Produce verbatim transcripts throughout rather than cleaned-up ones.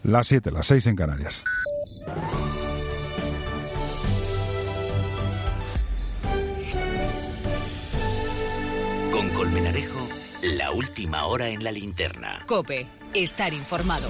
Las siete, las seis en Canarias. Con Colmenarejo, la última hora en la linterna. COPE, estar informado.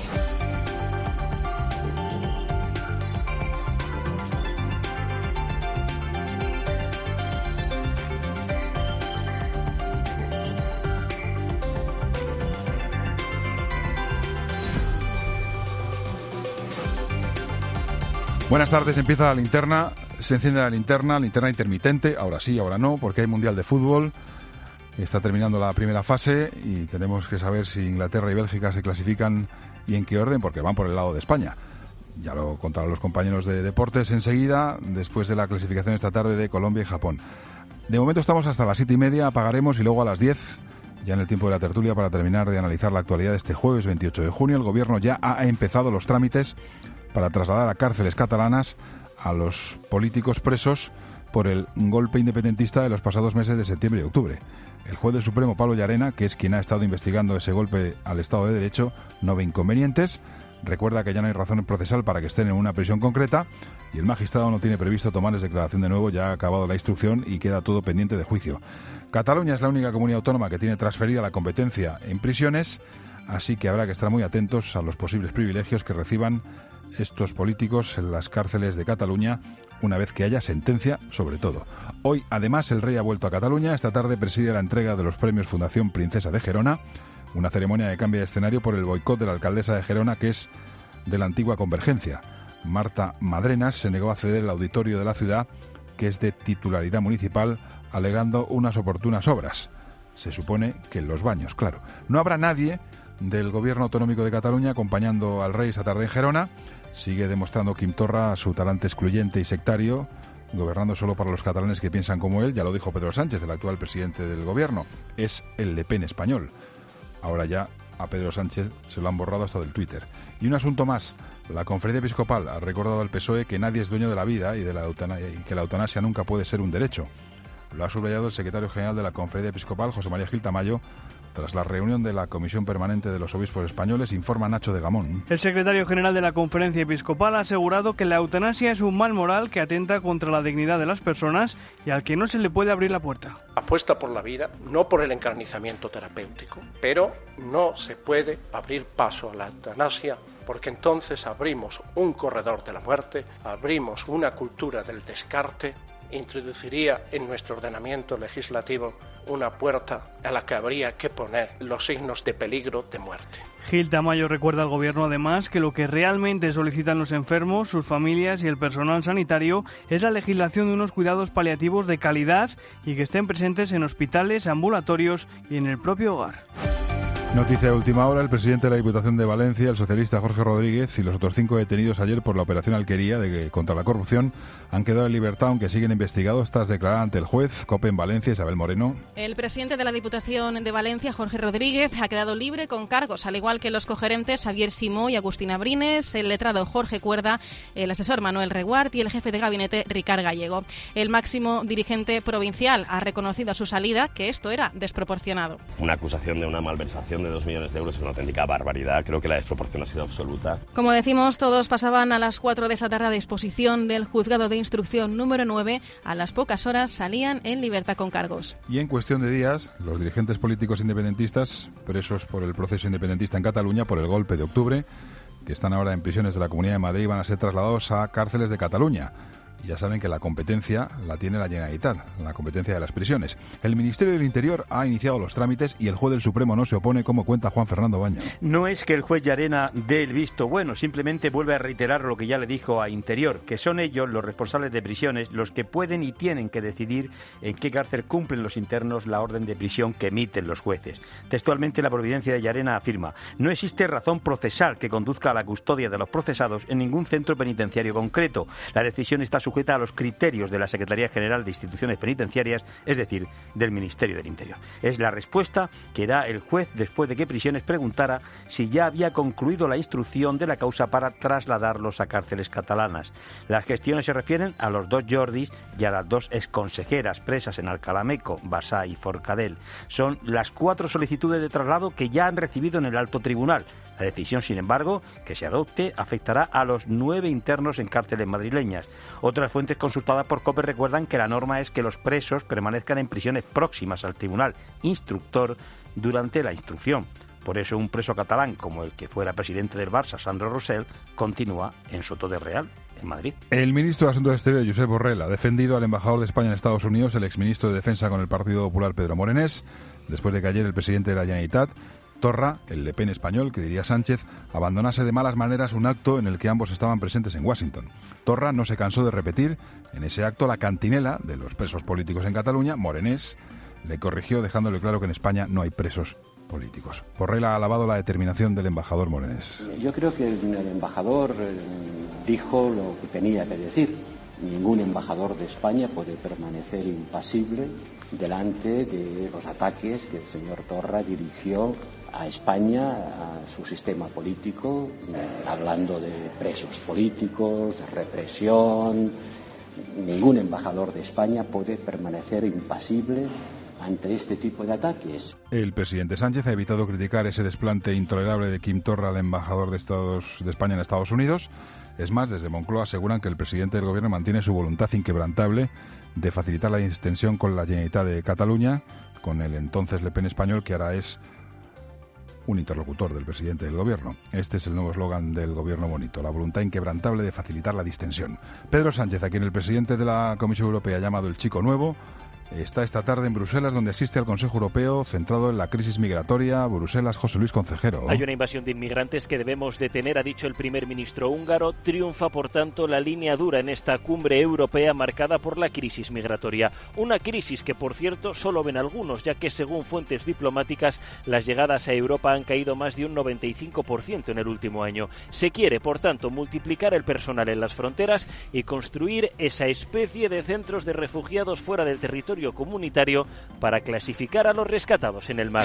Buenas tardes, empieza la linterna, se enciende la linterna, linterna intermitente, ahora sí, ahora no, porque hay Mundial de Fútbol, está terminando la primera fase y tenemos que saber si Inglaterra y Bélgica se clasifican y en qué orden, porque van por el lado de España. Ya lo contarán los compañeros de deportes enseguida, después de la clasificación esta tarde de Colombia y Japón. De momento estamos hasta las siete y media, apagaremos y luego a las diez, ya en el tiempo de la tertulia, para terminar de analizar la actualidad de este jueves veintiocho de junio. El Gobierno ya ha empezado los trámites para trasladar a cárceles catalanas a los políticos presos por el golpe independentista de los pasados meses de septiembre y octubre. El juez del Supremo, Pablo Llarena, que es quien ha estado investigando ese golpe al Estado de Derecho, no ve inconvenientes. Recuerda que ya no hay razón procesal para que estén en una prisión concreta y el magistrado no tiene previsto tomarles declaración de nuevo, ya ha acabado la instrucción y queda todo pendiente de juicio. Cataluña es la única comunidad autónoma que tiene transferida la competencia en prisiones, así que habrá que estar muy atentos a los posibles privilegios que reciban estos políticos en las cárceles de Cataluña una vez que haya sentencia, sobre todo. Hoy, además, el rey ha vuelto a Cataluña. Esta tarde preside la entrega de los premios Fundación Princesa de Gerona, una ceremonia que cambia de escenario por el boicot de la alcaldesa de Gerona, que es de la antigua Convergencia. Marta Madrenas se negó a ceder el auditorio de la ciudad, que es de titularidad municipal, alegando unas oportunas obras. Se supone que en los baños, claro. No habrá nadie del Gobierno Autonómico de Cataluña acompañando al rey esta tarde en Gerona. Sigue demostrando Quim Torra su talante excluyente y sectario, gobernando solo para los catalanes que piensan como él. Ya lo dijo Pedro Sánchez, el actual presidente del Gobierno. Es el Le Pen español. Ahora ya a Pedro Sánchez se lo han borrado hasta del Twitter. Y un asunto más. La Conferencia Episcopal ha recordado al P S O E que nadie es dueño de la vida y, de la eutanasia, y que la eutanasia nunca puede ser un derecho. Lo ha subrayado el secretario general de la Conferencia Episcopal, José María Gil Tamayo, tras la reunión de la Comisión Permanente de los Obispos Españoles, informa Nacho de Gamón. El secretario general de la Conferencia Episcopal ha asegurado que la eutanasia es un mal moral que atenta contra la dignidad de las personas y al que no se le puede abrir la puerta. Apuesta por la vida, no por el encarnizamiento terapéutico, pero no se puede abrir paso a la eutanasia, porque entonces abrimos un corredor de la muerte, abrimos una cultura del descarte, introduciría en nuestro ordenamiento legislativo una puerta a la que habría que poner los signos de peligro de muerte. Gil Tamayo recuerda al Gobierno además que lo que realmente solicitan los enfermos, sus familias y el personal sanitario es la legislación de unos cuidados paliativos de calidad y que estén presentes en hospitales, ambulatorios y en el propio hogar. Noticia de última hora, el presidente de la Diputación de Valencia, el socialista Jorge Rodríguez, y los otros cinco detenidos ayer por la operación Alquería de, contra la corrupción han quedado en libertad, aunque siguen investigados tras declarar ante el juez. COPE en Valencia, Isabel Moreno. El presidente de la Diputación de Valencia, Jorge Rodríguez, ha quedado libre con cargos, al igual que los cogerentes Xavier Simó y Agustín Abrines, el letrado Jorge Cuerda, el asesor Manuel Reguart y el jefe de gabinete Ricard Gallego. El máximo dirigente provincial ha reconocido a su salida que esto era desproporcionado. Una acusación de una malversación de dos millones de euros es una auténtica barbaridad. Creo que la desproporción ha sido absoluta. Como decimos, todos pasaban a las cuatro de esta tarde a disposición del juzgado de instrucción número nueve. A las pocas horas salían en libertad con cargos. Y en cuestión de días, los dirigentes políticos independentistas presos por el proceso independentista en Cataluña por el golpe de octubre, que están ahora en prisiones de la Comunidad de Madrid, van a ser trasladados a cárceles de Cataluña. Ya saben que la competencia la tiene la Generalitat, la competencia de las prisiones. El Ministerio del Interior ha iniciado los trámites y el juez del Supremo no se opone, como cuenta Juan Fernando Baño. No es que el juez Llarena dé el visto bueno, simplemente vuelve a reiterar lo que ya le dijo a Interior, que son ellos, los responsables de prisiones, los que pueden y tienen que decidir en qué cárcel cumplen los internos la orden de prisión que emiten los jueces. Textualmente, la providencia de Llarena afirma: no existe razón procesal que conduzca a la custodia de los procesados en ningún centro penitenciario concreto. La decisión está sujeta a los criterios de la Secretaría General de Instituciones Penitenciarias, es decir, del Ministerio del Interior. Es la respuesta que da el juez después de que Prisiones preguntara si ya había concluido la instrucción de la causa para trasladarlos a cárceles catalanas. Las gestiones se refieren a los dos Jordis y a las dos exconsejeras presas en Alcalameco, Bassá y Forcadell. Son las cuatro solicitudes de traslado que ya han recibido en el alto tribunal. La decisión, sin embargo, que se adopte afectará a los nueve internos en cárceles madrileñas. Otras fuentes consultadas por COPE recuerdan que la norma es que los presos permanezcan en prisiones próximas al tribunal instructor durante la instrucción. Por eso un preso catalán como el que fuera presidente del Barça, Sandro Rosell, continúa en Soto de Real, en Madrid. El ministro de Asuntos Exteriores, Josep Borrell, ha defendido al embajador de España en Estados Unidos, el exministro de Defensa con el Partido Popular, Pedro Morenés, después de que ayer el presidente de la Generalitat, Torra, el Le Pen español, que diría Sánchez, abandonase de malas maneras un acto en el que ambos estaban presentes en Washington. Torra no se cansó de repetir en ese acto la cantinela de los presos políticos en Cataluña. Morenés le corrigió dejándole claro que en España no hay presos políticos. Borrell ha alabado la determinación del embajador Morenés. Yo creo que el embajador dijo lo que tenía que decir. Ningún embajador de España puede permanecer impasible delante de los ataques que el señor Torra dirigió a España, a su sistema político, hablando de presos políticos, de represión. Ningún embajador de España puede permanecer impasible ante este tipo de ataques. El presidente Sánchez ha evitado criticar ese desplante intolerable de Quim Torra al embajador de, Estados, de España en Estados Unidos. Es más, desde Moncloa aseguran que el presidente del gobierno mantiene su voluntad inquebrantable de facilitar la extensión con la Generalitat de Cataluña, con el entonces Le Pen español, que ahora es un interlocutor del presidente del gobierno. Este es el nuevo eslogan del gobierno bonito, la voluntad inquebrantable de facilitar la distensión. Pedro Sánchez, a quien el presidente de la Comisión Europea ha llamado el chico nuevo, está esta tarde en Bruselas, donde asiste al Consejo Europeo centrado en la crisis migratoria. Bruselas, José Luis Concejero. Hay una invasión de inmigrantes que debemos detener, ha dicho el primer ministro húngaro. Triunfa, por tanto, la línea dura en esta cumbre europea marcada por la crisis migratoria. Una crisis que, por cierto, solo ven algunos, ya que, según fuentes diplomáticas, las llegadas a Europa han caído más de un noventa y cinco por ciento en el último año. Se quiere, por tanto, multiplicar el personal en las fronteras y construir esa especie de centros de refugiados fuera del territorio comunitario para clasificar a los rescatados en el mar.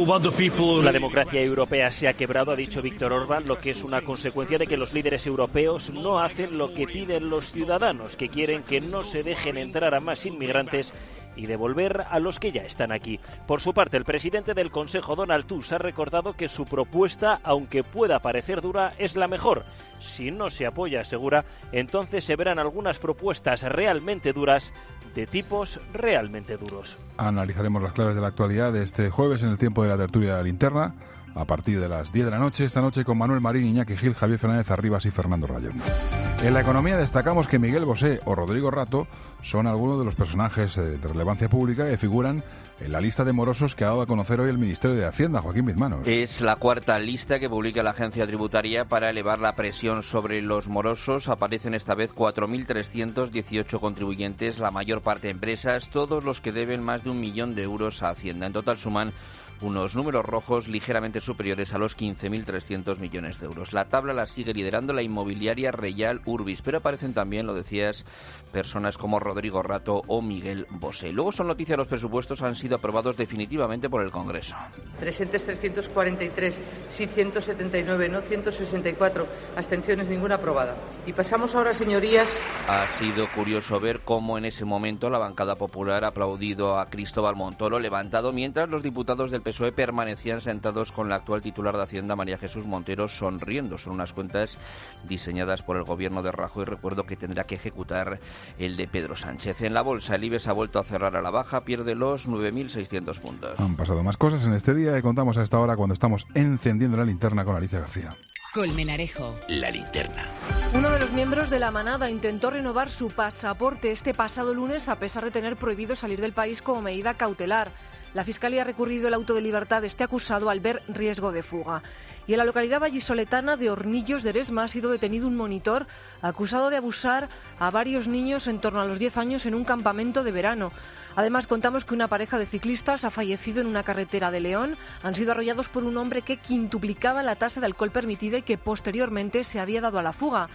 La democracia europea se ha quebrado, ha dicho Víctor Orbán, lo que es una consecuencia de que los líderes europeos no hacen lo que piden los ciudadanos, que quieren que no se dejen entrar a más inmigrantes y devolver a los que ya están aquí. Por su parte, el presidente del Consejo, Donald Tusk, ha recordado que su propuesta, aunque pueda parecer dura, es la mejor. Si no se apoya, asegura, entonces se verán algunas propuestas realmente duras de tipos realmente duros. Analizaremos las claves de la actualidad de este jueves en el tiempo de la tertulia de la linterna, a partir de las diez de la noche, esta noche con Manuel Marín, Iñaki Gil, Javier Fernández Arribas y Fernando Rayón. En la economía destacamos que Miguel Bosé o Rodrigo Rato son algunos de los personajes de relevancia pública que figuran en la lista de morosos que ha dado a conocer hoy el Ministerio de Hacienda, Joaquín Bizmanos. Es la cuarta lista que publica la agencia tributaria para elevar la presión sobre los morosos. Aparecen esta vez cuatro mil trescientos dieciocho contribuyentes, la mayor parte empresas, todos los que deben más de un millón de euros a Hacienda. En total suman unos números rojos ligeramente superiores a los quince mil trescientos millones de euros. La tabla la sigue liderando la inmobiliaria Real Urbis, pero aparecen también, lo decías, personas como Rodrigo Rato o Miguel Bosé. Luego son noticias, los presupuestos han sido aprobados definitivamente por el Congreso. Presentes trescientos cuarenta y tres, sí ciento setenta y nueve, no ciento sesenta y cuatro, abstenciones ninguna aprobada. Y pasamos ahora, señorías. Ha sido curioso ver cómo en ese momento la bancada popular ha aplaudido a Cristóbal Montoro levantado, mientras los diputados del P S O E permanecían sentados con la actual titular de Hacienda, María Jesús Montero, sonriendo. Son unas cuentas diseñadas por el gobierno de Rajoy. Recuerdo que tendrá que ejecutar el de Pedro Sánchez. En la bolsa, el IBEX ha vuelto a cerrar a la baja, pierde los nueve mil seiscientos puntos. Han pasado más cosas en este día y contamos a esta hora cuando estamos encendiendo la linterna con Alicia García. Colmenarejo. La linterna. Uno de los miembros de la manada intentó renovar su pasaporte este pasado lunes a pesar de tener prohibido salir del país como medida cautelar. La Fiscalía ha recurrido el auto de libertad de este acusado al ver riesgo de fuga. Y en la localidad vallisoletana de Hornillos de Eresma ha sido detenido un monitor acusado de abusar a varios niños en torno a los diez años en un campamento de verano. Además, contamos que una pareja de ciclistas ha fallecido en una carretera de León. Han sido arrollados por un hombre que quintuplicaba la tasa de alcohol permitida y que posteriormente se había dado a la fuga.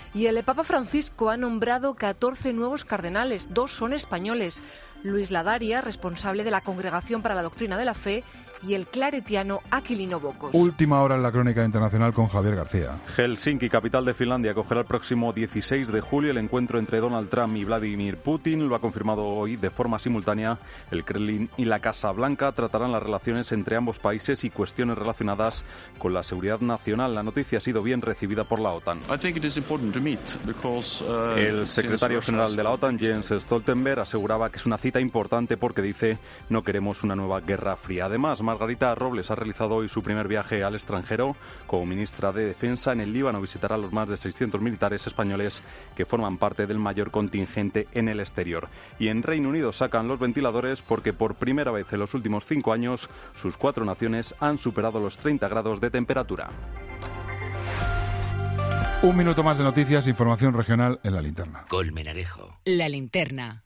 Y el Papa Francisco ha nombrado catorce nuevos cardenales, dos son españoles. Luis Ladaria, responsable de la Congregación para la Doctrina de la Fe, y el claretiano Aquilino Bocos. Última hora en la crónica internacional con Javier García. Helsinki, capital de Finlandia, acogerá el próximo dieciséis de julio el encuentro entre Donald Trump y Vladimir Putin. Lo ha confirmado hoy de forma simultánea. El Kremlin y la Casa Blanca tratarán las relaciones entre ambos países y cuestiones relacionadas con la seguridad nacional. La noticia ha sido bien recibida por la OTAN. El secretario general de la OTAN, Jens Stoltenberg, aseguraba que es una cita importante porque dice no queremos una nueva guerra fría. Además, Margarita Robles ha realizado hoy su primer viaje al extranjero. Como ministra de Defensa en el Líbano visitará a los más de seiscientos militares españoles que forman parte del mayor contingente en el exterior. Y en Reino Unido sacan los ventiladores porque por primera vez en los últimos cinco años sus cuatro naciones han superado los treinta grados de temperatura. Un minuto más de noticias, información regional en la linterna. Colmenarejo. La linterna.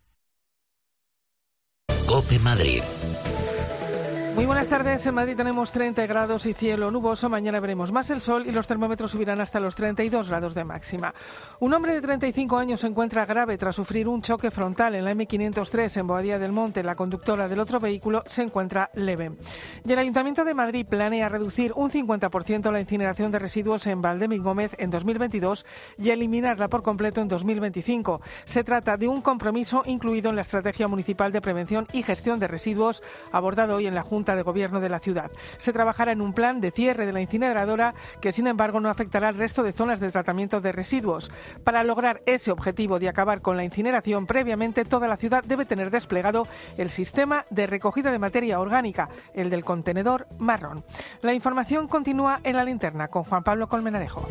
COPE Madrid. Muy buenas tardes. En Madrid tenemos treinta grados y cielo nuboso. Mañana veremos más el sol y los termómetros subirán hasta los treinta y dos grados de máxima. Un hombre de treinta y cinco años se encuentra grave tras sufrir un choque frontal en la eme quinientos tres en Boadilla del Monte. La conductora del otro vehículo se encuentra leve. Y el Ayuntamiento de Madrid planea reducir un cincuenta por ciento la incineración de residuos en Valdemig Gómez en dos mil veintidós y eliminarla por completo en dos mil veinticinco. Se trata de un compromiso incluido en la Estrategia Municipal de Prevención y Gestión de Residuos abordado hoy en la Junta de Gobierno de la ciudad. Se trabajará en un plan de cierre de la incineradora que, sin embargo, no afectará al resto de zonas de tratamiento de residuos. Para lograr ese objetivo de acabar con la incineración, previamente toda la ciudad debe tener desplegado el sistema de recogida de materia orgánica, el del contenedor marrón. La información continúa en la linterna con Juan Pablo Colmenarejo.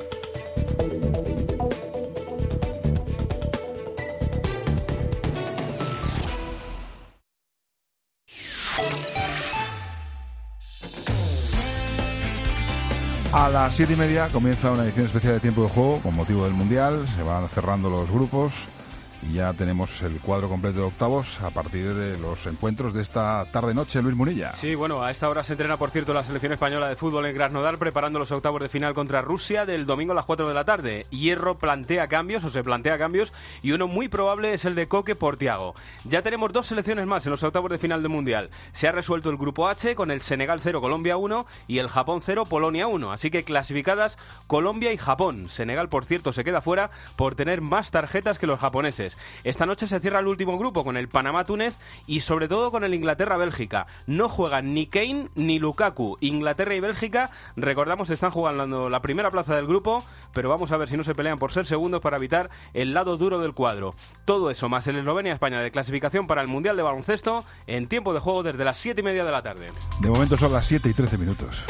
A las siete y media comienza una edición especial de Tiempo de Juego con motivo del Mundial. Se van cerrando los grupos y ya tenemos el cuadro completo de octavos a partir de los encuentros de esta tarde-noche. Luis Munilla. Sí, bueno, a esta hora se entrena, por cierto, la selección española de fútbol en Krasnodar, preparando los octavos de final contra Rusia del domingo a las cuatro de la tarde. Hierro plantea cambios, o se plantea cambios, y uno muy probable es el de Coque por Thiago. Ya tenemos dos selecciones más en los octavos de final del Mundial. Se ha resuelto el grupo H con el Senegal cero, Colombia uno y el Japón cero, Polonia uno. Así que clasificadas Colombia y Japón. Senegal, por cierto, se queda fuera por tener más tarjetas que los japoneses. Esta noche se cierra el último grupo con el Panamá-Túnez y sobre todo con el Inglaterra-Bélgica. No juegan ni Kane ni Lukaku. Inglaterra y Bélgica, recordamos, están jugando la primera plaza del grupo, pero vamos a ver si no se pelean por ser segundos para evitar el lado duro del cuadro. Todo eso más el Eslovenia-España de clasificación para el Mundial de Baloncesto en Tiempo de Juego desde las siete y media de la tarde. De momento son las siete y trece minutos.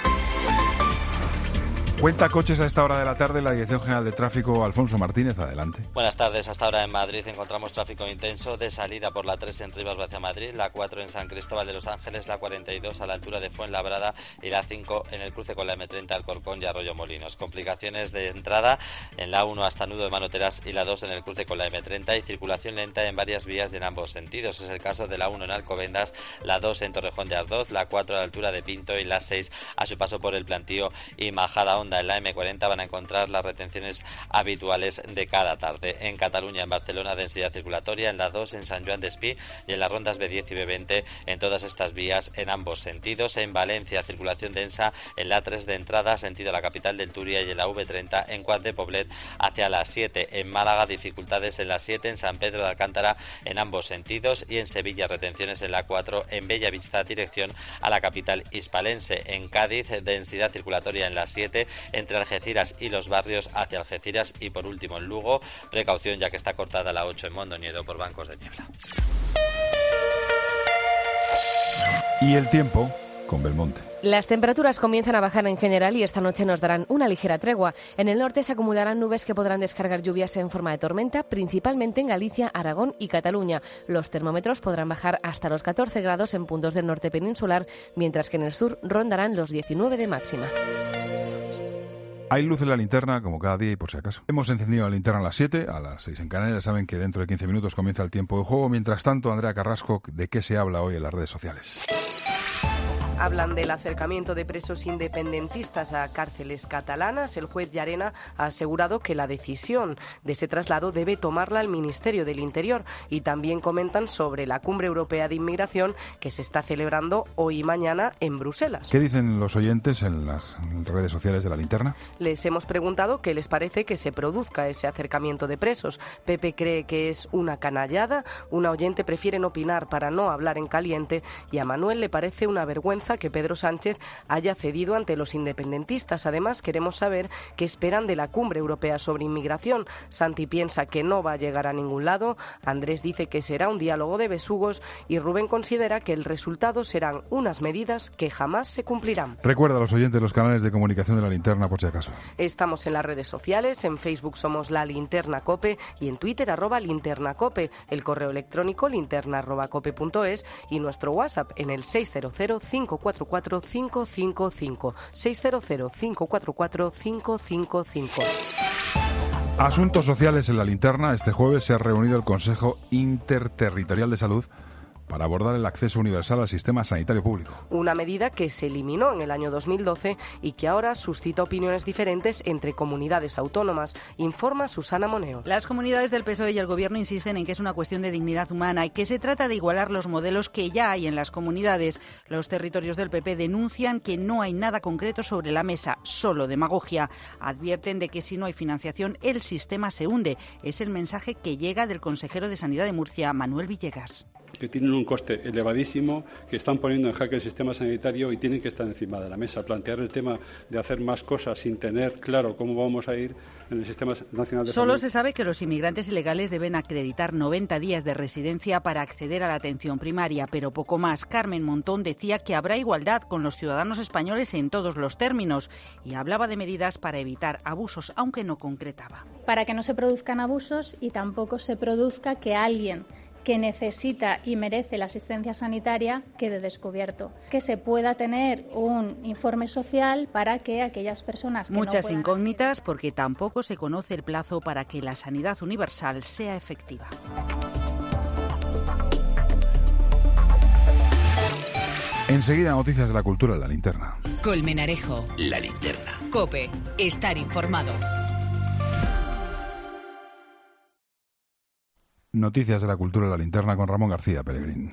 Cuenta coches a esta hora de la tarde, la Dirección General de Tráfico, Alfonso Martínez, adelante. Buenas tardes, hasta ahora en Madrid encontramos tráfico intenso de salida por la tres en Rivas hacia Madrid, la cuatro en San Cristóbal de los Ángeles, la cuarenta y dos a la altura de Fuenlabrada y la cinco en el cruce con la eme treinta Alcorcón y Arroyo Molinos. Complicaciones de entrada en la uno hasta Nudo de Manoteras y la dos en el cruce con la eme treinta y circulación lenta en varias vías y en ambos sentidos. Es el caso de la uno en Alcobendas, la dos en Torrejón de Ardoz, la cuatro a la altura de Pinto y la seis a su paso por el Plantío y Majada Honda. En la eme cuarenta van a encontrar las retenciones habituales de cada tarde. En Cataluña, en Barcelona, densidad circulatoria, en la dos en San Joan d'Espí y en las rondas be diez y be veinte en todas estas vías en ambos sentidos. En Valencia, circulación densa en la tres de entrada, sentido a la capital del Túria, y en la ve treinta en Cuat de Poblet hacia la siete. En Málaga, dificultades en la siete, en San Pedro de Alcántara en ambos sentidos, y en Sevilla, retenciones en la cuatro en Bellavista, dirección a la capital hispalense. En Cádiz, densidad circulatoria en la siete entre Algeciras y Los Barrios hacia Algeciras, y por último en Lugo, precaución ya que está cortada la ocho en Mondoñedo por bancos de niebla. Y el tiempo con Belmonte. Las temperaturas comienzan a bajar en general y esta noche nos darán una ligera tregua. En el norte se acumularán nubes que podrán descargar lluvias en forma de tormenta, principalmente en Galicia, Aragón y Cataluña. Los termómetros podrán bajar hasta los catorce grados en puntos del norte peninsular, mientras que en el sur rondarán los diecinueve de máxima. Hay luz en la linterna, como cada día y por si acaso. Hemos encendido la linterna a las siete, a las seis en Canarias. Saben que dentro de quince minutos comienza el tiempo de juego. Mientras tanto, Andrea Carrasco, ¿de qué se habla hoy en las redes sociales? Hablan del acercamiento de presos independentistas a cárceles catalanas. El juez Llarena ha asegurado que la decisión de ese traslado debe tomarla el Ministerio del Interior, y también comentan sobre la Cumbre Europea de Inmigración que se está celebrando hoy y mañana en Bruselas. ¿Qué dicen los oyentes en las redes sociales de La Linterna? Les hemos preguntado qué les parece que se produzca ese acercamiento de presos. Pepe cree que es una canallada, una oyente prefiere no opinar para no hablar en caliente, y a Manuel le parece una vergüenza que Pedro Sánchez haya cedido ante los independentistas. Además, queremos saber qué esperan de la Cumbre Europea sobre Inmigración. Santi piensa que no va a llegar a ningún lado, Andrés dice que será un diálogo de besugos y Rubén considera que el resultado serán unas medidas que jamás se cumplirán. Recuerda a los oyentes los canales de comunicación de La Linterna por si acaso. Estamos en las redes sociales, en Facebook somos La Linterna Cope y en Twitter arroba Linterna Cope, el correo electrónico linterna arroba cope punto es y nuestro WhatsApp en el seis cero cero, cinco cuatro cuatro, cinco cinco cinco, seis cero cero, cinco cuatro cuatro, cinco cinco cinco. Asuntos sociales en La Linterna. Este jueves se ha reunido el Consejo Interterritorial de Salud para abordar el acceso universal al sistema sanitario público. Una medida que se eliminó en el año dos mil doce y que ahora suscita opiniones diferentes entre comunidades autónomas, informa Susana Moneo. Las comunidades del P S O E y el Gobierno insisten en que es una cuestión de dignidad humana y que se trata de igualar los modelos que ya hay en las comunidades. Los territorios del P P denuncian que no hay nada concreto sobre la mesa, solo demagogia. Advierten de que si no hay financiación, el sistema se hunde. Es el mensaje que llega del consejero de Sanidad de Murcia, Manuel Villegas. Que tienen un coste elevadísimo, que están poniendo en jaque el sistema sanitario y tienen que estar encima de la mesa. Plantear el tema de hacer más cosas sin tener claro cómo vamos a ir en el sistema nacional de salud. Solo se sabe que los inmigrantes ilegales deben acreditar noventa días de residencia para acceder a la atención primaria, pero poco más. Carmen Montón decía que habrá igualdad con los ciudadanos españoles en todos los términos y hablaba de medidas para evitar abusos, aunque no concretaba. Para que no se produzcan abusos y tampoco se produzca que alguien que necesita y merece la asistencia sanitaria quede descubierto. Que se pueda tener un informe social para que aquellas personas que Muchas no puedan... incógnitas porque tampoco se conoce el plazo para que la sanidad universal sea efectiva. Enseguida, noticias de la cultura en La Linterna. Colmenarejo. La Linterna. COPE. Estar informado. Noticias de la cultura en La Linterna con Ramón García Pellegrín.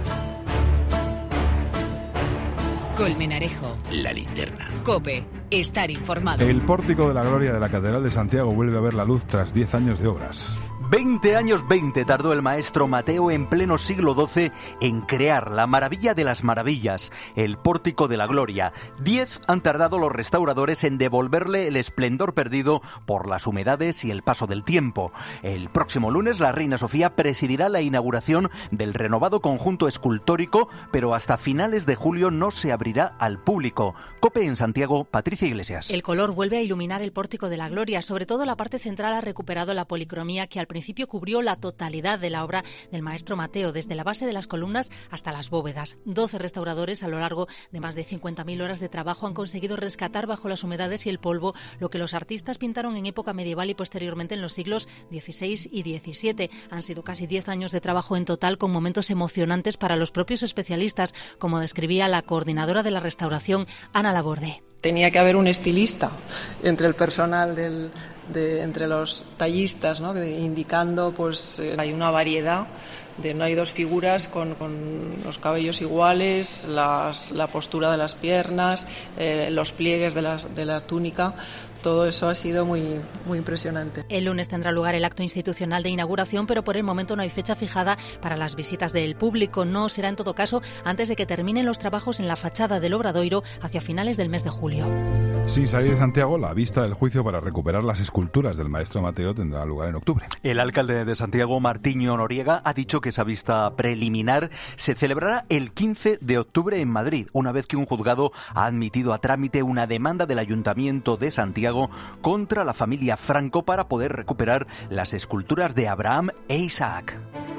Colmenarejo. La Linterna. COPE. Estar informado. El pórtico de la Gloria de la Catedral de Santiago vuelve a ver la luz tras diez años de obras. Veinte años veinte tardó el maestro Mateo en pleno siglo doce en crear la maravilla de las maravillas, el pórtico de la Gloria. Diez han tardado los restauradores en devolverle el esplendor perdido por las humedades y el paso del tiempo. El próximo lunes la reina Sofía presidirá la inauguración del renovado conjunto escultórico, pero hasta finales de julio no se abrirá al público. COPE en Santiago, Patricia Iglesias. El color vuelve a iluminar el pórtico de la Gloria, sobre todo la parte central ha recuperado la policromía que al principio cubrió la totalidad de la obra del maestro Mateo, desde la base de las columnas hasta las bóvedas. Doce restauradores a lo largo de más de cincuenta mil horas de trabajo han conseguido rescatar bajo las humedades y el polvo lo que los artistas pintaron en época medieval y posteriormente en los siglos dieciséis y diecisiete. Han sido casi diez años de trabajo en total, con momentos emocionantes para los propios especialistas, como describía la coordinadora de la restauración, Ana Laborde. Tenía que haber un estilista entre el personal del, de, entre los tallistas, ¿no? Indicando, pues eh, hay una variedad de no hay dos figuras con, con los cabellos iguales, las, la postura de las piernas, eh, los pliegues de la, de la túnica. Todo eso ha sido muy, muy impresionante. El lunes tendrá lugar el acto institucional de inauguración, pero por el momento no hay fecha fijada para las visitas del público. No será en todo caso antes de que terminen los trabajos en la fachada del Obradoiro hacia finales del mes de julio. Sin salir de Santiago, la vista del juicio para recuperar las esculturas del maestro Mateo tendrá lugar en octubre. El alcalde de Santiago, Martiño Noriega, ha dicho que esa vista preliminar se celebrará el quince de octubre en Madrid, una vez que un juzgado ha admitido a trámite una demanda del Ayuntamiento de Santiago contra la familia Franco para poder recuperar las esculturas de Abraham e Isaac.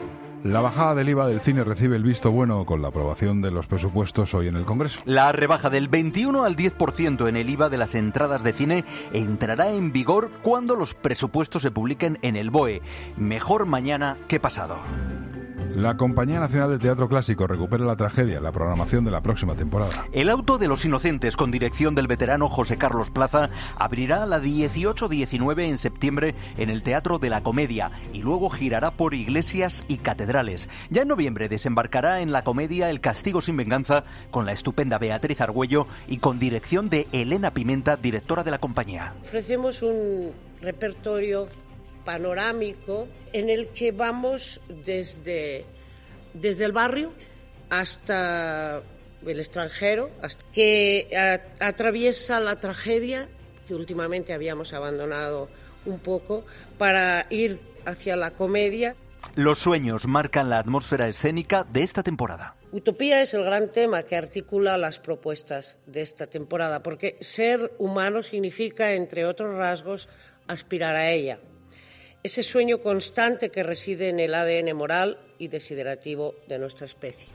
La bajada del I V A del cine recibe el visto bueno con la aprobación de los presupuestos hoy en el Congreso. La rebaja del veintiuno al diez por ciento en el I V A de las entradas de cine entrará en vigor cuando los presupuestos se publiquen en el B O E. Mejor mañana que pasado. La Compañía Nacional de Teatro Clásico recupera La Tragedia en la programación de la próxima temporada. El Auto de los Inocentes, con dirección del veterano José Carlos Plaza, abrirá la dieciocho diecinueve en septiembre en el Teatro de la Comedia y luego girará por iglesias y catedrales. Ya en noviembre desembarcará en la comedia El Castigo sin venganza con la estupenda Beatriz Argüello y con dirección de Elena Pimenta, directora de la compañía. Ofrecemos un repertorio panorámico en el que vamos desde, desde el barrio hasta el extranjero, hasta que a, atraviesa la tragedia, que últimamente habíamos abandonado un poco, para ir hacia la comedia. Los sueños marcan la atmósfera escénica de esta temporada. Utopía es el gran tema que articula las propuestas de esta temporada, porque ser humano significa, entre otros rasgos, aspirar a ella. Ese sueño constante que reside en el A D N moral y desiderativo de nuestra especie.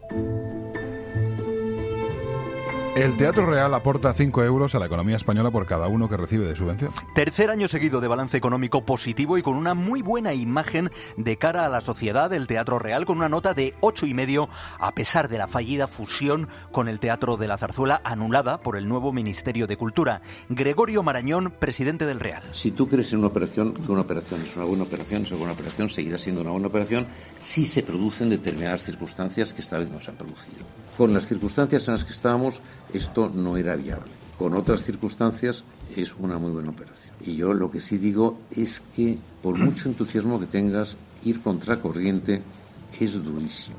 El Teatro Real aporta cinco euros a la economía española por cada uno que recibe de subvención. Tercer año seguido de balance económico positivo y con una muy buena imagen de cara a la sociedad. El Teatro Real con una nota de ocho y medio, a pesar de la fallida fusión con el Teatro de la Zarzuela anulada por el nuevo Ministerio de Cultura. Gregorio Marañón, presidente del Real. Si tú crees en una operación, que una operación es una buena operación, es una buena operación, seguirá siendo una buena operación si se producen determinadas circunstancias que esta vez no se han producido. Con las circunstancias en las que estábamos, esto no era viable. Con otras circunstancias, es una muy buena operación. Y yo lo que sí digo es que, por mucho entusiasmo que tengas, ir contracorriente es durísimo.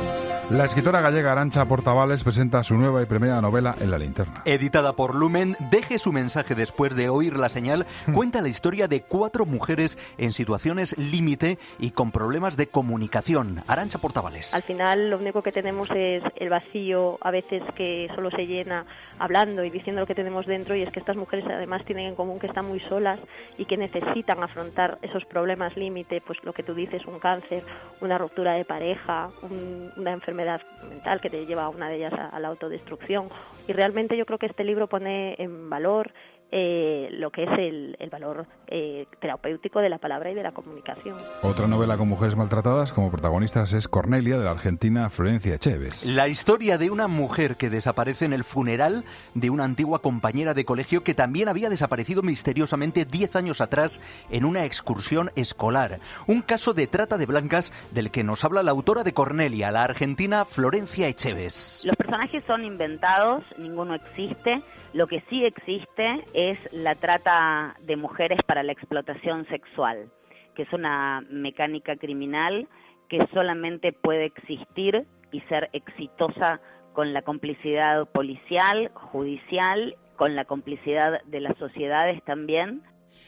La escritora gallega Arantxa Portavales presenta su nueva y primera novela en La Linterna. Editada por Lumen, Deje su mensaje después de oír la señal, cuenta la historia de cuatro mujeres en situaciones límite y con problemas de comunicación. Arantxa Portavales. Al final lo único que tenemos es el vacío, a veces que solo se llena hablando y diciendo lo que tenemos dentro, y es que estas mujeres además tienen en común que están muy solas y que necesitan afrontar esos problemas límite, pues lo que tú dices, un cáncer, una ruptura de pareja, un, una enfermedad mental que te lleva a una de ellas a, a la autodestrucción. Y realmente yo creo que este libro pone en valor eh, lo que es el, el valor eh, terapéutico de la palabra y de la comunicación. Otra novela con mujeres maltratadas como protagonistas es Cornelia, de la argentina Florencia Echeves. La historia de una mujer que desaparece en el funeral de una antigua compañera de colegio que también había desaparecido misteriosamente diez años atrás en una excursión escolar. Un caso de trata de blancas del que nos habla la autora de Cornelia, la argentina Florencia Echeves. Los personajes son inventados, ninguno existe. Lo que sí existe es la trata de mujeres para la explotación sexual, que es una mecánica criminal que solamente puede existir y ser exitosa con la complicidad policial, judicial, con la complicidad de las sociedades también.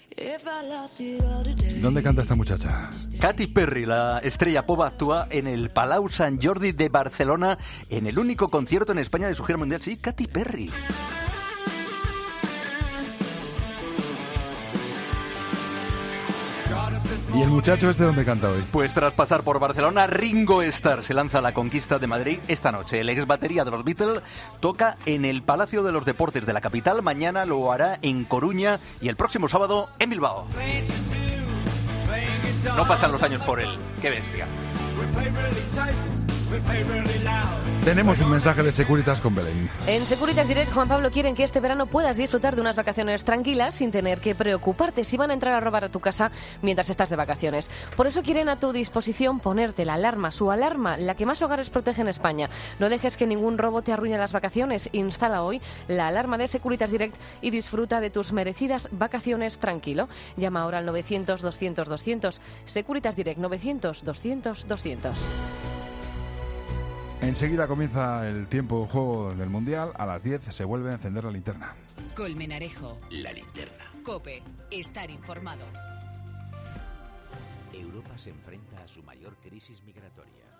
¿Dónde canta esta muchacha? Katy Perry, la estrella pop, actúa en el Palau Sant Jordi de Barcelona en el único concierto en España de su gira mundial. Sí, Katy Perry. ¿Y el muchacho este dónde canta hoy? Pues tras pasar por Barcelona, Ringo Starr se lanza a la conquista de Madrid esta noche. El ex batería de los Beatles toca en el Palacio de los Deportes de la capital. Mañana lo hará en Coruña y el próximo sábado en Bilbao. No pasan los años por él. ¡Qué bestia! Tenemos un mensaje de Securitas con Belén. En Securitas Direct, Juan Pablo, quieren que este verano puedas disfrutar de unas vacaciones tranquilas sin tener que preocuparte si van a entrar a robar a tu casa mientras estás de vacaciones. Por eso quieren a tu disposición ponerte la alarma, su alarma, la que más hogares protege en España. No dejes que ningún robo te arruine las vacaciones. Instala hoy la alarma de Securitas Direct y disfruta de tus merecidas vacaciones tranquilo. Llama ahora al novecientos doscientos doscientos. Securitas Direct, novecientos doscientos doscientos. Enseguida comienza el tiempo de juego del Mundial. A las diez se vuelve a encender la linterna. Colmenarejo. La linterna. COPE. Estar informado. Europa se enfrenta a su mayor crisis migratoria.